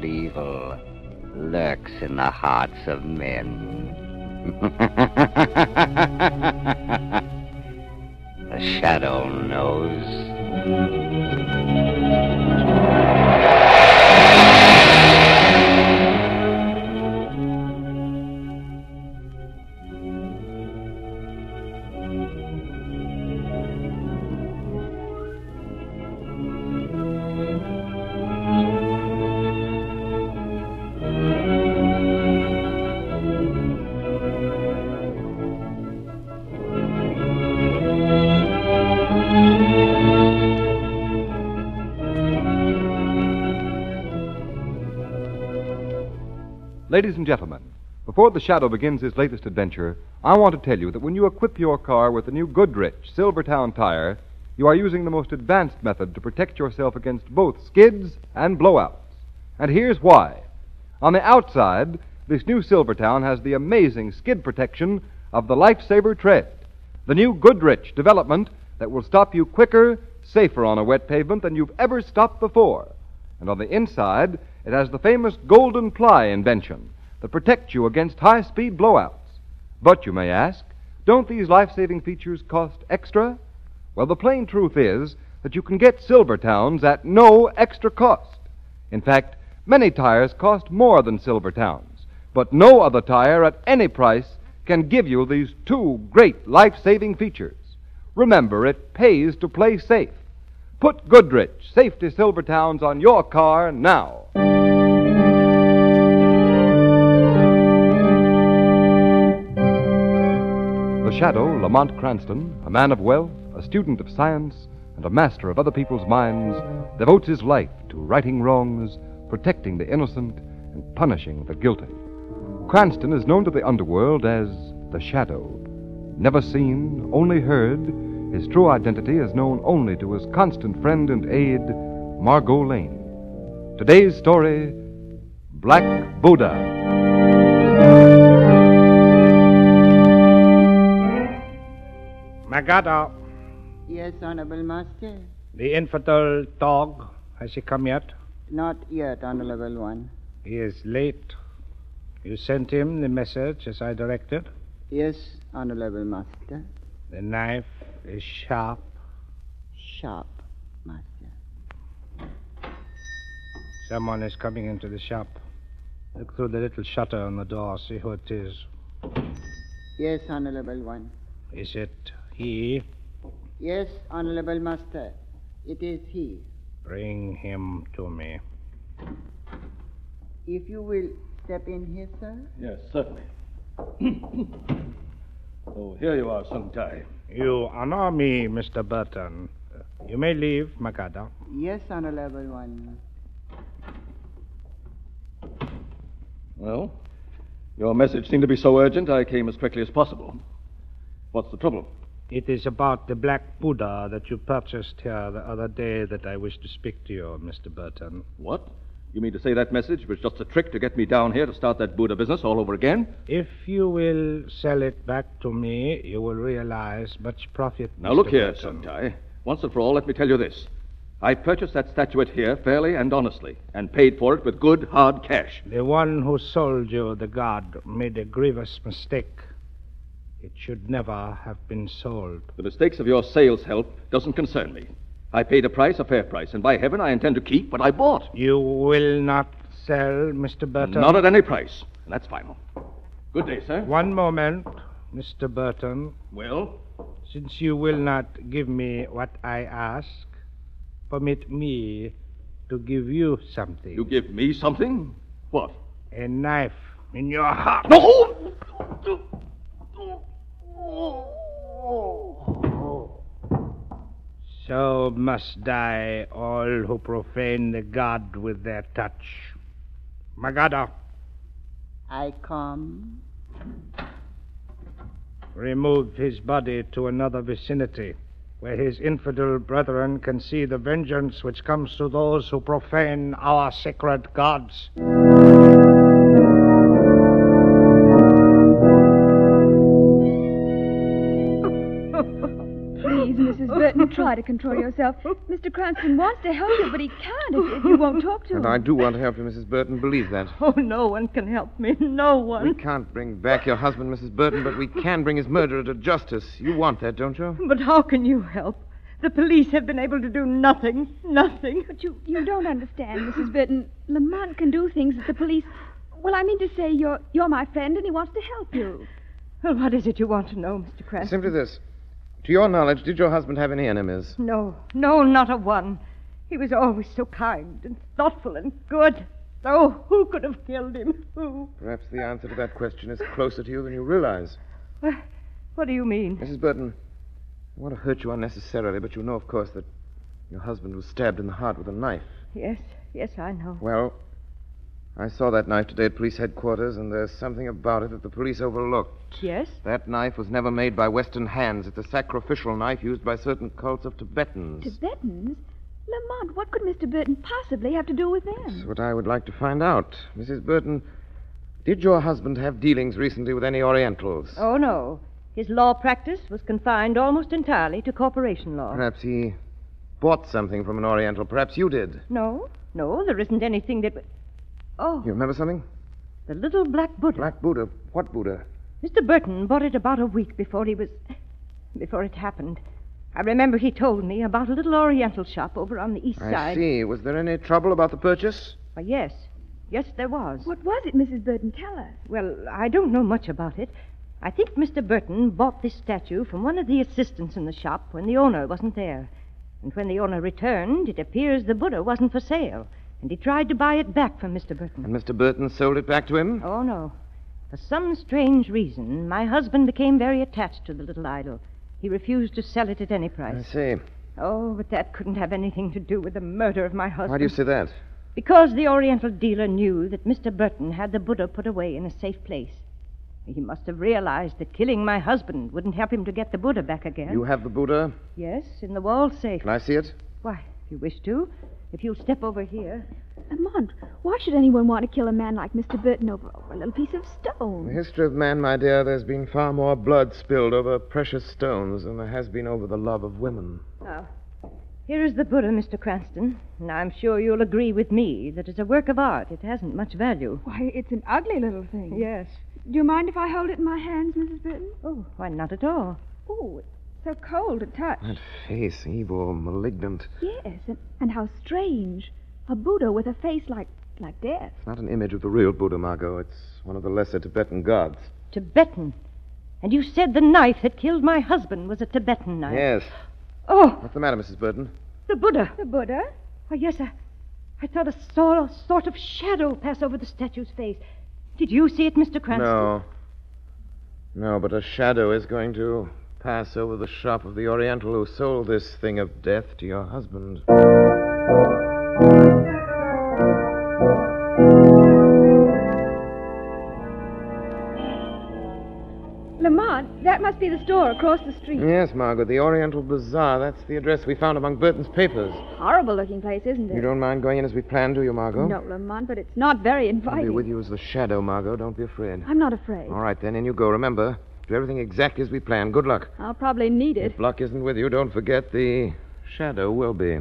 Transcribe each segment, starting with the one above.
what evil lurks in the hearts of men. The shadow knows. Ladies and gentlemen, before the Shadow begins his latest adventure, I want to tell you that when you equip your car with the new Goodrich Silvertown tire, you are using the most advanced method to protect yourself against both skids and blowouts. And here's why. On the outside, this new Silvertown has the amazing skid protection of the Lifesaver tread, the new Goodrich development that will stop you quicker, safer on a wet pavement than you've ever stopped before. And on the inside, it has the famous Golden Ply invention that protects you against high-speed blowouts. But you may ask, don't these life-saving features cost extra? Well, the plain truth is that you can get Silvertowns at no extra cost. In fact, many tires cost more than Silvertowns, but no other tire at any price can give you these two great life-saving features. Remember, it pays to play safe. Put Goodrich Safety Silvertowns on your car now. The Shadow, Lamont Cranston, a man of wealth, a student of science, and a master of other people's minds, devotes his life to righting wrongs, protecting the innocent, and punishing the guilty. Cranston is known to the underworld as the Shadow. Never seen, only heard, his true identity is known only to his constant friend and aide, Margot Lane. Today's story, Black Buddha. Magada. Yes, Honorable Master. The infidel dog, has he come yet? Not yet, Honorable One. He is late. You sent him the message as I directed? Yes, Honorable Master. The knife is sharp. Sharp, Master. Someone is coming into the shop. Look through the little shutter on the door, see who it is. Yes, Honorable One. Is it he? Yes, Honorable Master. It is he. Bring him to me. If you will step in here, sir. Yes, certainly. Oh, here you are, Sung Tai. You honor me, Mr. Burton. You may leave, Magada. Yes, Honorable One. Well, your message seemed to be so urgent, I came as quickly as possible. What's the trouble? It is about the Black Buddha that you purchased here the other day that I wish to speak to you, Mr. Burton. What? You mean to say that message was just a trick to get me down here to start that Buddha business all over again? If you will sell it back to me, you will realize much profit, Now, Mr. look here, Burton. Sung Tai. Once and for all, let me tell you this. I purchased that statuette here fairly and honestly, and paid for it with good, hard cash. The one who sold you the god made a grievous mistake. It should never have been sold. The mistakes of your sales help doesn't concern me. I paid a price, a fair price, and by heaven I intend to keep what I bought. You will not sell, Mr. Burton? Not at any price, and that's final. Good day, sir. One moment, Mr. Burton. Well? Since you will not give me what I ask, permit me to give you something. You give me something? What? A knife in your heart. No! So must die all who profane the god with their touch. Magada. I come. Remove his body to another vicinity, where his infidel brethren can see the vengeance which comes to those who profane our sacred gods. Please, Mrs. Burton, Try to control yourself. Mr. Cranston wants to help you, but he can't if you won't talk to him. And I do want to help you, Mrs. Burton. Believe that. Oh, no one can help me. No one. We can't bring back your husband, Mrs. Burton, but we can bring his murderer to justice. You want that, don't you? But how can you help? The police have been able to do nothing. Nothing. But you don't understand, Mrs. Burton. Lamont can do things that the police... Well, I mean to say you're my friend and he wants to help you. Well, what is it you want to know, Mr. Cranston? Simply this. To your knowledge, did your husband have any enemies? No, not a one. He was always so kind and thoughtful and good. Oh, who could have killed him? Who? Perhaps the answer to that question is closer to you than you realize. What do you mean? Mrs. Burton, I want to hurt you unnecessarily, but you know, of course, that your husband was stabbed in the heart with a knife. Yes, I know. Well, I saw that knife today at police headquarters, and there's something about it that the police overlooked. Yes? That knife was never made by Western hands. It's a sacrificial knife used by certain cults of Tibetans. Tibetans? Lamont, what could Mr. Burton possibly have to do with them? That's what I would like to find out. Mrs. Burton, did your husband have dealings recently with any Orientals? Oh, no. His law practice was confined almost entirely to corporation law. Perhaps he bought something from an Oriental. Perhaps you did. No, there isn't anything that... Oh. You remember something? The little black Buddha. Black Buddha? What Buddha? Mr. Burton bought it about a week before it happened. I remember he told me about a little Oriental shop over on the east side. I see. Was there any trouble about the purchase? Why, yes. Yes, there was. What was it, Mrs. Burton? Tell us. Well, I don't know much about it. I think Mr. Burton bought this statue from one of the assistants in the shop when the owner wasn't there. And when the owner returned, it appears the Buddha wasn't for sale. And he tried to buy it back from Mr. Burton. And Mr. Burton sold it back to him? Oh, no. For some strange reason, my husband became very attached to the little idol. He refused to sell it at any price. I see. Oh, but that couldn't have anything to do with the murder of my husband. Why do you say that? Because the Oriental dealer knew that Mr. Burton had the Buddha put away in a safe place. He must have realized that killing my husband wouldn't help him to get the Buddha back again. You have the Buddha? Yes, in the wall safe. Can I see it? Why, if you wish to. If you'll step over here. Lamont, why should anyone want to kill a man like Mr. Burton over a little piece of stone? In the history of man, my dear, there's been far more blood spilled over precious stones than there has been over the love of women. Now, here is the Buddha, Mr. Cranston. And I'm sure you'll agree with me that as a work of art, it hasn't much value. Why, it's an ugly little thing. Yes. Do you mind if I hold it in my hands, Mrs. Burton? Oh, why, not at all. Oh, it's so cold to touch. That face, evil, malignant. Yes, and how strange. A Buddha with a face like death. It's not an image of the real Buddha, Margot. It's one of the lesser Tibetan gods. Tibetan? And you said the knife that killed my husband was a Tibetan knife? Yes. Oh! What's the matter, Mrs. Burton? The Buddha. The Buddha? Oh, yes, I thought I saw a sort of shadow pass over the statue's face. Did you see it, Mr. Cranston? No, but a shadow is going to pass over the shop of the Oriental who sold this thing of death to your husband. Lamont, that must be the store across the street. Yes, Margaret, the Oriental Bazaar. That's the address we found among Burton's papers. Horrible looking place, isn't it? You don't mind going in as we planned, do you, Margot? No, Lamont, but it's not very I'll inviting. be with you as the shadow, Margot. Don't be afraid. I'm not afraid. All right, then, in you go. Remember, do everything exactly as we planned. Good luck. I'll probably need it. If luck isn't with you, don't forget the shadow will be.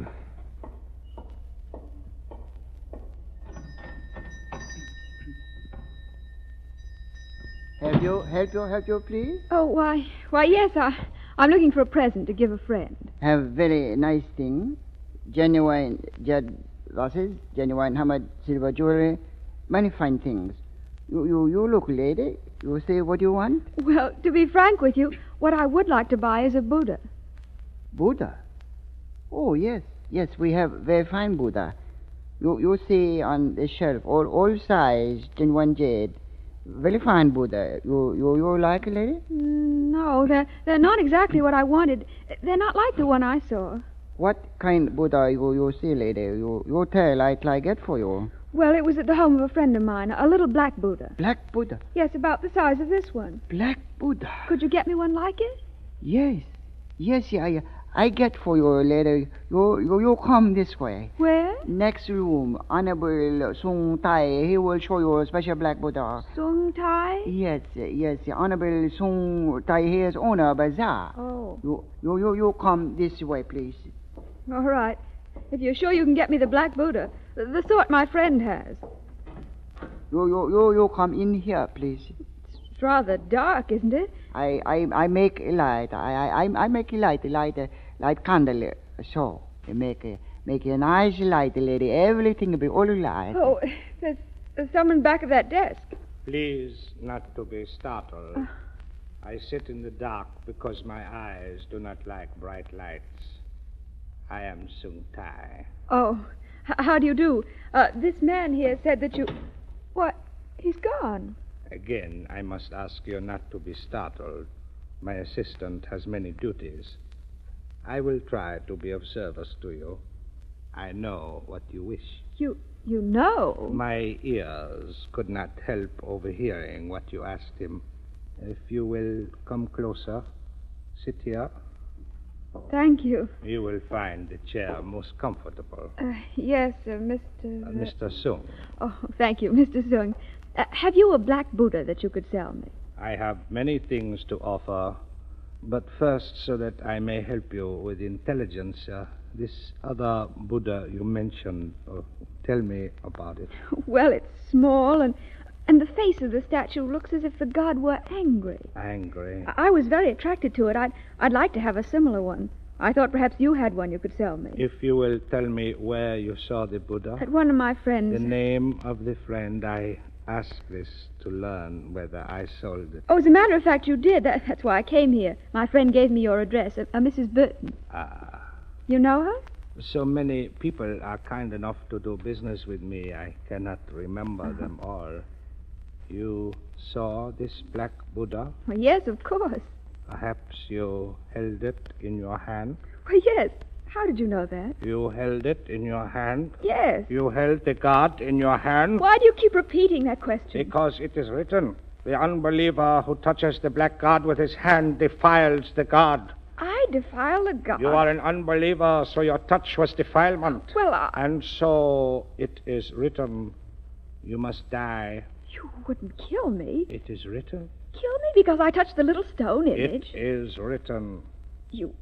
Help you, please? Oh, why, yes, I'm looking for a present to give a friend. Have very nice things. Genuine jade glasses, genuine hammered silver jewelry, many fine things. You look, lady. You say what you want? Well, to be frank with you, what I would like to buy is a Buddha. Buddha? Oh, yes, we have very fine Buddha. You see on the shelf, all size, genuine jade. Very fine Buddha. You like it, lady? No, they're not exactly what I wanted. They're not like the one I saw. What kind Buddha you see, lady? You tell I get for you. Well, it was at the home of a friend of mine, a little black Buddha. Black Buddha? Yes, about the size of this one. Black Buddha? Could you get me one like it? Yes, I get for you later. You come this way. Where? Next room, Honorable Sung Tai. He will show you a special black Buddha. Sung Tai? Yes. Honorable Sung Tai. He is owner of bazaar. Oh. You come this way, please. All right. If you're sure you can get me the black Buddha, the sort my friend has. You come in here, please. It's rather dark, isn't it? I make a light. I make a light candle. So I make a nice light, lady. Everything will be all light. Oh, there's someone back of that desk. Please not to be startled. I sit in the dark because my eyes do not like bright lights. I am Sung Tai. Oh, how do you do? This man here said that you... What? He's gone. Again, I must ask you not to be startled. My assistant has many duties. I will try to be of service to you. I know what you wish. You know? My ears could not help overhearing what you asked him. If you will come closer, sit here. Thank you. You will find the chair most comfortable. Yes, Mr... Mr. Sung. Oh, thank you, Mr. Sung. Have you a black Buddha that you could sell me? I have many things to offer, but first, so that I may help you with intelligence, this other Buddha you mentioned, tell me about it. Well, it's small, and the face of the statue looks as if the god were angry. Angry? I was very attracted to it. I'd like to have a similar one. I thought perhaps you had one you could sell me. If you will tell me where you saw the Buddha. At one of my friends. The name of the friend. I asked this to learn whether I sold it. Oh, as a matter of fact, you did. That's why I came here. My friend gave me your address, a Mrs. Burton. You know her? So many people are kind enough to do business with me, I cannot remember them all. You saw this black Buddha? Well, yes, of course. Perhaps you held it in your hand? Well, yes. How did you know that? You held it in your hand? Yes. You held the god in your hand? Why do you keep repeating that question? Because it is written, the unbeliever who touches the black god with his hand defiles the god. I defile the god? You are an unbeliever, so your touch was defilement. Well, And so it is written, you must die. You wouldn't kill me. It is written. Kill me because I touched the little stone image? It is written. You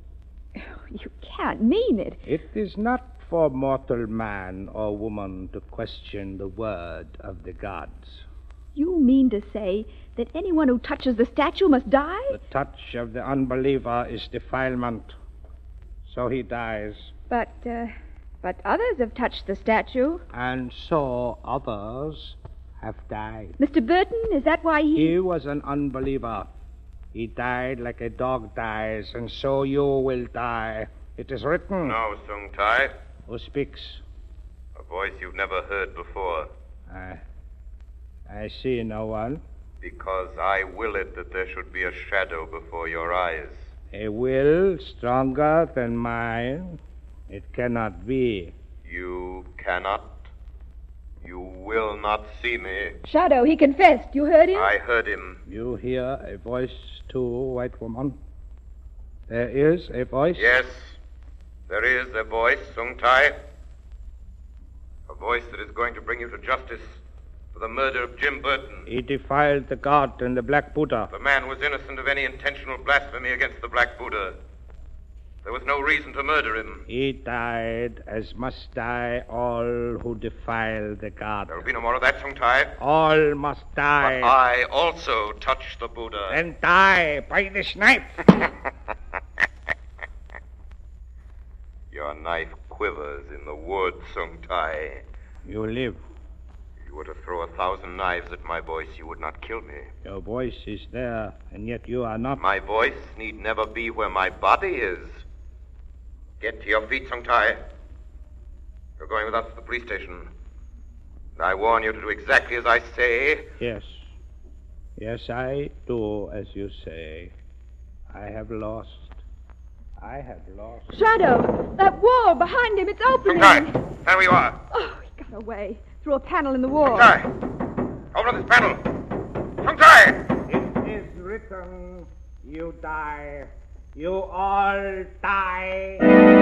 can't mean it. It is not for mortal man or woman to question the word of the gods. You mean to say that anyone who touches the statue must die? The touch of the unbeliever is defilement. So he dies. But others have touched the statue. And so others have died. Mr. Burton, is that why He was an unbeliever. He died like a dog dies, and so you will die. It is written. No, Sung Tai. Who speaks? A voice you've never heard before. I see no one. Because I will it that there should be a shadow before your eyes. A will stronger than mine? It cannot be. You cannot. You will not see me. Shadow, he confessed. You heard him? I heard him. You hear a voice too, white woman? There is a voice? Yes, there is a voice, Sung Tai. A voice that is going to bring you to justice for the murder of Jim Burton. He defiled the god and the Black Buddha. The man was innocent of any intentional blasphemy against the Black Buddha. There was no reason to murder him. He died, as must die all who defile the god. There will be no more of that, Sung Tai. All must die. But I also touched the Buddha. Then die by this knife. Your knife quivers in the wood, Sung Tai. You live. If you were to throw 1,000 knives at my voice, you would not kill me. Your voice is there, and yet you are not. My voice need never be where my body is. Get to your feet, Sung Tai. You're going with us to the police station. And I warn you to do exactly as I say. Yes. Yes, I do as you say. I have lost. Shadow, that wall behind him, it's opening. Sung Tai, stand where you are. Oh, he got away. Through a panel in the wall. Sung Tai, open up this panel. Sung Tai! It is written, you die. You all die.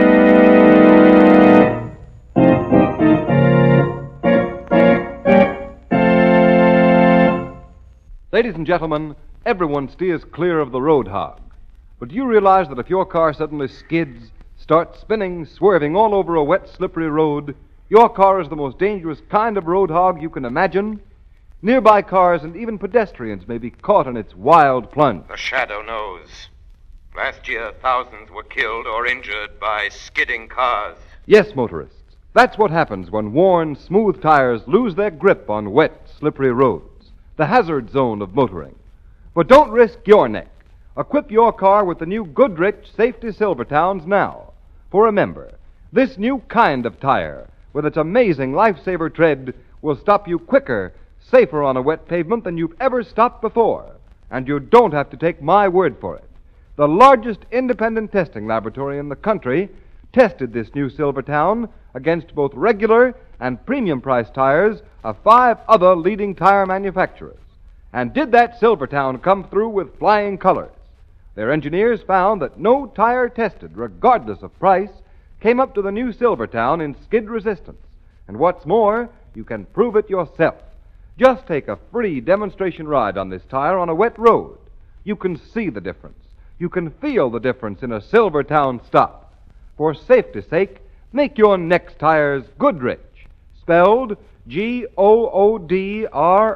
Ladies and gentlemen, everyone steers clear of the road hog. But do you realize that if your car suddenly skids, starts spinning, swerving all over a wet, slippery road, your car is the most dangerous kind of road hog you can imagine? Nearby cars and even pedestrians may be caught in its wild plunge. The shadow knows. Last year, thousands were killed or injured by skidding cars. Yes, motorists, that's what happens when worn, smooth tires lose their grip on wet, slippery roads, the hazard zone of motoring. But don't risk your neck. Equip your car with the new Goodrich Safety Silvertowns now. For remember, this new kind of tire, with its amazing lifesaver tread, will stop you quicker, safer on a wet pavement than you've ever stopped before. And you don't have to take my word for it. The largest independent testing laboratory in the country tested this new Silvertown against both regular and premium price tires of 5 other leading tire manufacturers. And did that Silvertown come through with flying colors? Their engineers found that no tire tested, regardless of price, came up to the new Silvertown in skid resistance. And what's more, you can prove it yourself. Just take a free demonstration ride on this tire on a wet road. You can see the difference. You can feel the difference in a Silvertown stop. For safety's sake, make your next tires Goodrich, spelled Goodrich,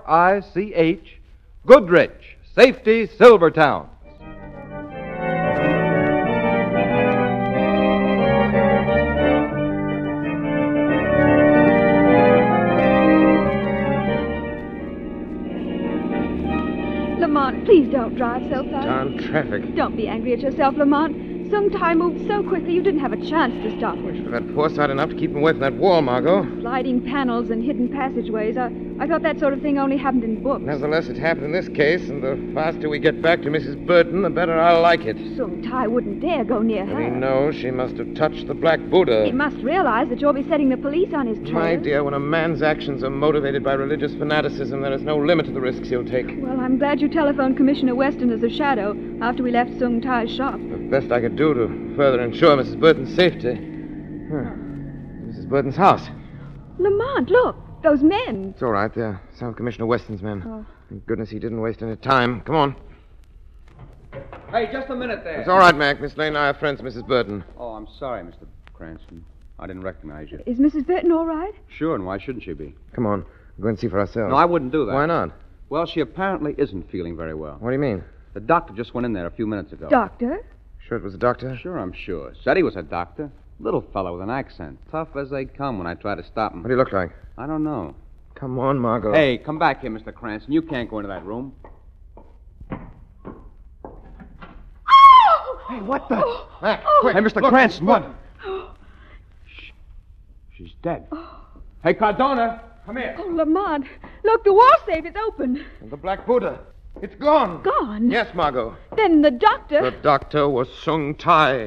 Goodrich Safety Silvertown. Lamont, please don't drive so fast. Darn traffic. Don't be angry at yourself, Lamont. Sung Tai moved so quickly you didn't have a chance to stop him. Should have had foresight enough to keep him away from that wall, Margot. Sliding panels and hidden passageways. I thought that sort of thing only happened in books. Nevertheless, it happened in this case, and the faster we get back to Mrs. Burton, the better I'll like it. Sung Tai wouldn't dare go near her. He knows she must have touched the Black Buddha. He must realize that you'll be setting the police on his trail. My dear, when a man's actions are motivated by religious fanaticism, there is no limit to the risks he'll take. Well, I'm glad you telephoned Commissioner Weston as a shadow after we left Sung Tai's shop. The best I could do to further ensure Mrs. Burton's safety. Mrs. Burton's house. Lamont, look. Those men. It's all right. They're South Commissioner Weston's men. Oh. Thank goodness he didn't waste any time. Come on. Hey, just a minute there. It's all right, Mac. Miss Lane and I are friends, Mrs. Burton. Oh, I'm sorry, Mr. Cranston. I didn't recognize you. Is Mrs. Burton all right? Sure, and why shouldn't she be? Come on. We'll go and see for ourselves. No, I wouldn't do that. Why not? Well, she apparently isn't feeling very well. What do you mean? The doctor just went in there a few minutes ago. Doctor? Sure it was a doctor? Sure, I'm sure. Said he was a doctor. Little fellow with an accent. Tough as they come when I try to stop him. What do you look like? I don't know. Come on, Margot. Hey, come back here, Mr. Cranston. You can't go into that room. Hey, what the? Mac, quick. Hey, Mr. Cranston, what? Shh. She's dead. Hey, Cardona, come here. Oh, Lamont. Look, the wall safe is open. And the Black Buddha. It's gone. Gone? Yes, Margot. Then the doctor... The doctor was Sung Tai.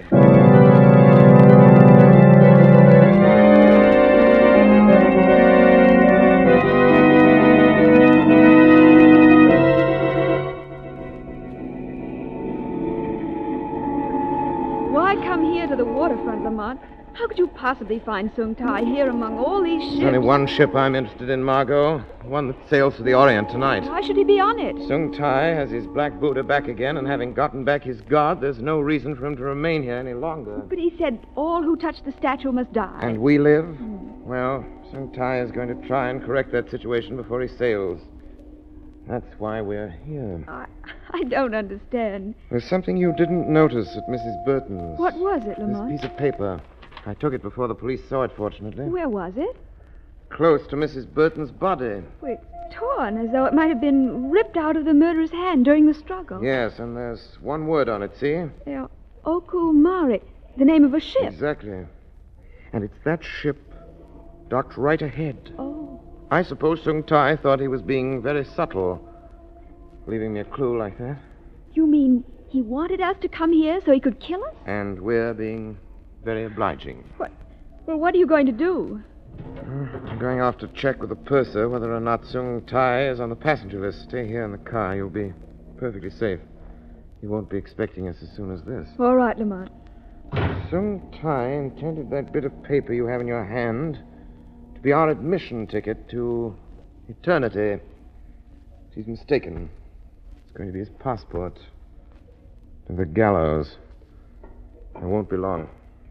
Why come here to the waterfront, Lamont? How could you possibly find Sung Tai here among all these ships? There's only one ship I'm interested in, Margot. One that sails for the Orient tonight. Why should he be on it? Sung Tai has his Black Buddha back again, and having gotten back his god, there's no reason for him to remain here any longer. But he said all who touch the statue must die. And we live? Well, Sung Tai is going to try and correct that situation before he sails. That's why we're here. I don't understand. There's something you didn't notice at Mrs. Burton's. What was it, Lamont? This piece of paper. I took it before the police saw it, fortunately. Where was it? Close to Mrs. Burton's body. Well, it's torn, as though it might have been ripped out of the murderer's hand during the struggle. Yes, and there's one word on it, see? Okumari, the name of a ship. Exactly. And it's that ship docked right ahead. Oh. I suppose Sung Tai thought he was being very subtle, leaving me a clue like that. You mean he wanted us to come here so he could kill us? And we're being very obliging. What? Well, what are you going to do? I'm going off to check with the purser whether or not Sung Tai is on the passenger list. Stay here in the car. You'll be perfectly safe. He won't be expecting us as soon as this. All right, Lamont. Sung Tai intended that bit of paper you have in your hand to be our admission ticket to eternity. She's mistaken. It's going to be his passport to the gallows. It won't be long.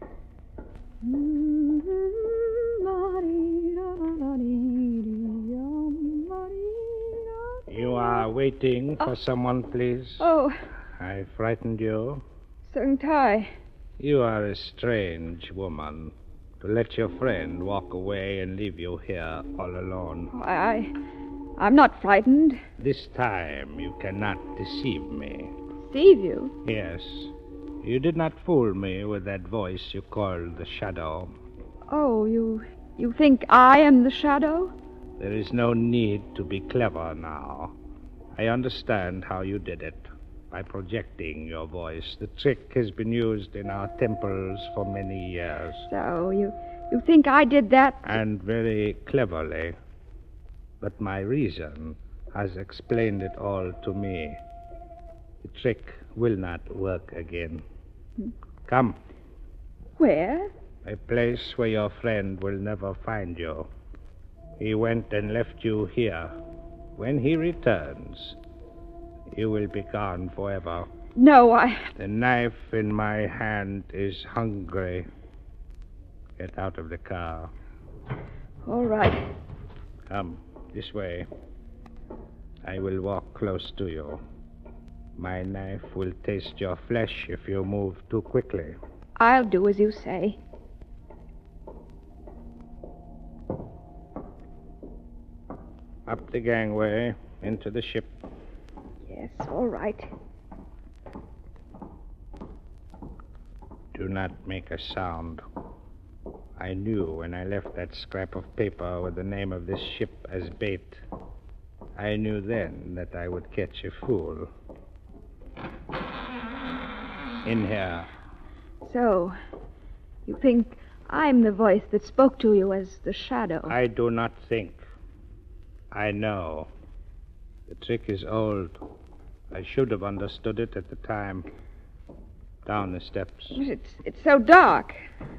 You are waiting for someone, please? Oh, I frightened you? Sung Tai. You are a strange woman to let your friend walk away and leave you here all alone. I'm not frightened. This time you cannot deceive me. Deceive you? Yes. You did not fool me with that voice you called the Shadow. Oh, you think I am the Shadow? There is no need to be clever now. I understand how you did it. By projecting your voice. The trick has been used in our temples for many years. So, you think I did that? And very cleverly. But my reason has explained it all to me. The trick will not work again. Come. Where? A place where your friend will never find you. He went and left you here. When he returns, you will be gone forever. No, The knife in my hand is hungry. Get out of the car. All right. Come, this way. I will walk close to you. My knife will taste your flesh if you move too quickly. I'll do as you say. Up the gangway, into the ship. Yes, all right. Do not make a sound. I knew when I left that scrap of paper with the name of this ship as bait. I knew then that I would catch a fool. In here. So, you think I'm the voice that spoke to you as the Shadow? I do not think. I know. The trick is old. I should have understood it at the time. Down the steps. It's so dark.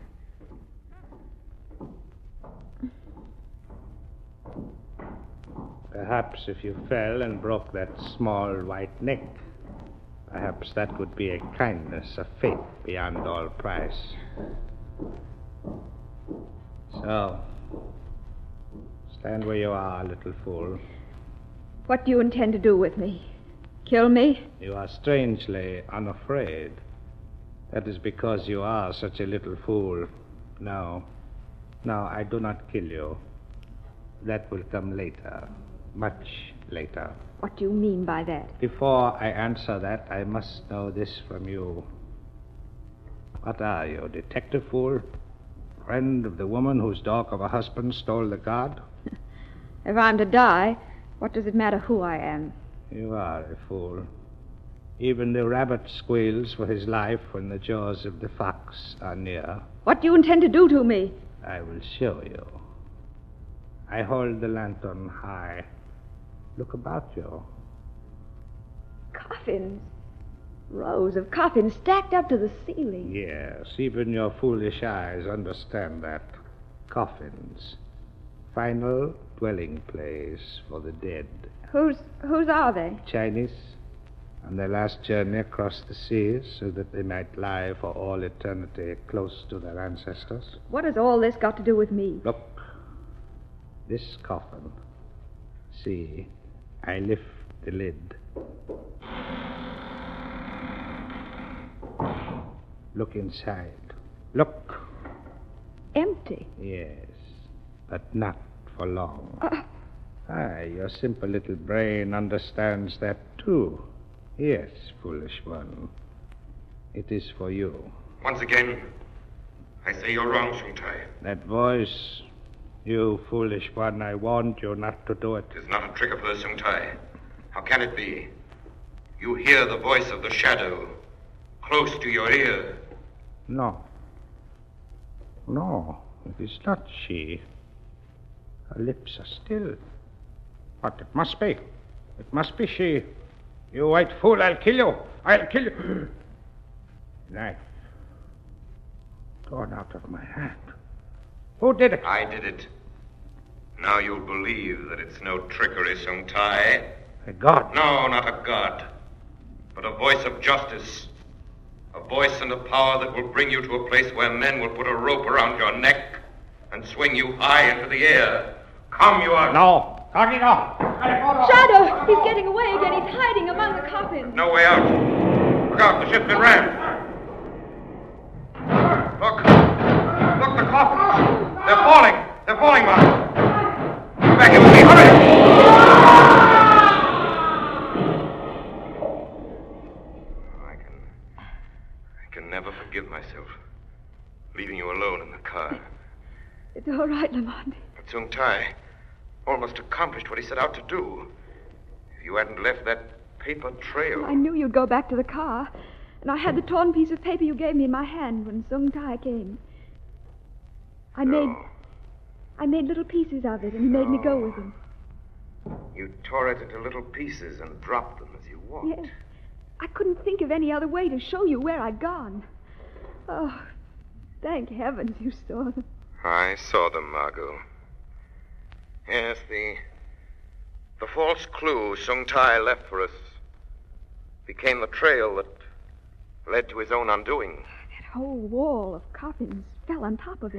Perhaps if you fell and broke that small white neck, perhaps that would be a kindness, a faith beyond all price. So, stand where you are, little fool. What do you intend to do with me? Kill me? You are strangely unafraid. That is because you are such a little fool. No, I do not kill you. That will come later. Much later. What do you mean by that? Before I answer that, I must know this from you. What are you, detective fool? Friend of the woman whose dog of a husband stole the guard? If I'm to die, what does it matter who I am? You are a fool. Even the rabbit squeals for his life when the jaws of the fox are near. What do you intend to do to me? I will show you. I hold the lantern high. Look about you. Coffins. Rows of coffins stacked up to the ceiling. Yes, even your foolish eyes understand that. Coffins. Final dwelling place for the dead. Whose are they? Chinese. On their last journey across the seas so that they might lie for all eternity close to their ancestors. What has all this got to do with me? Look. This coffin. See, I lift the lid. Look inside. Look. Empty. Yes, but not for long. Your simple little brain understands that too. Yes, foolish one. It is for you. Once again, I say you're wrong, Sung Tai. That voice, you foolish one, I warned you not to do it. It is not a trick of hers, Sung Tai. How can it be? You hear the voice of the Shadow close to your ear. No, it is not she. Her lips are still. But it must be. It must be she. You white fool, I'll kill you. I'll kill you. Knife. Torn out of my hand. Who did it? I did it. Now you'll believe that it's no trickery, Sung Tai. A god. No, not a god, but a voice of justice. A voice and a power that will bring you to a place where men will put a rope around your neck and swing you high into the air. Come, you are... No. Knock it off. Shadow! He's getting away again. He's hiding among the coffins. No way out. Look out, the ship's been rammed. Look, the coffins. They're falling. They're falling, Mark. Back here with me. Hurry! I can never forgive myself. Leaving you alone in the car. It's all right, Lamont. But Sung Tai almost accomplished what he set out to do. If you hadn't left that paper trail... I knew you'd go back to the car. And I had the torn piece of paper you gave me in my hand when Sung Tai came. I made little pieces of it, and he made me go with him. You tore it into little pieces and dropped them as you walked. Yes. I couldn't think of any other way to show you where I'd gone. Oh, thank heavens you saw them. I saw them, Margot. Yes, the false clue Sung Tai left for us became the trail that led to his own undoing. That whole wall of coffins fell on top of him.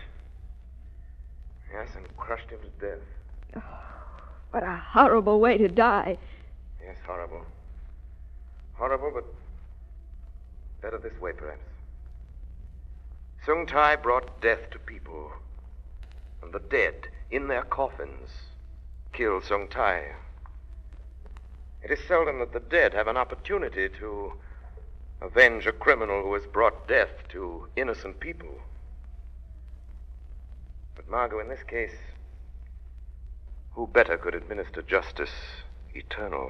Yes, and crushed him to death. Oh, what a horrible way to die. Yes, horrible. Horrible, but better this way, perhaps. Sung Tai brought death to people, and the dead, in their coffins, killed Sung Tai. It is seldom that the dead have an opportunity to avenge a criminal who has brought death to innocent people. But, Margot, in this case, who better could administer justice eternal?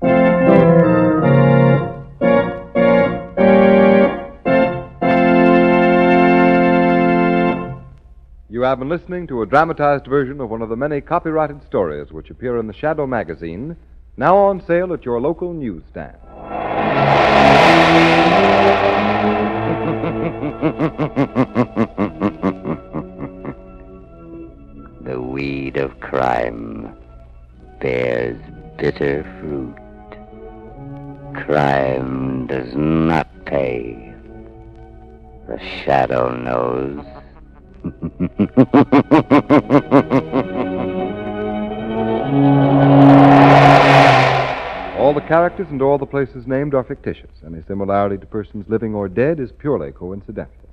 You have been listening to a dramatized version of one of the many copyrighted stories which appear in the Shadow magazine, now on sale at your local newsstand. The weed of crime bears bitter fruit. Crime does not pay. The Shadow knows. All the characters and all the places named are fictitious. Any similarity to persons living or dead is purely coincidental.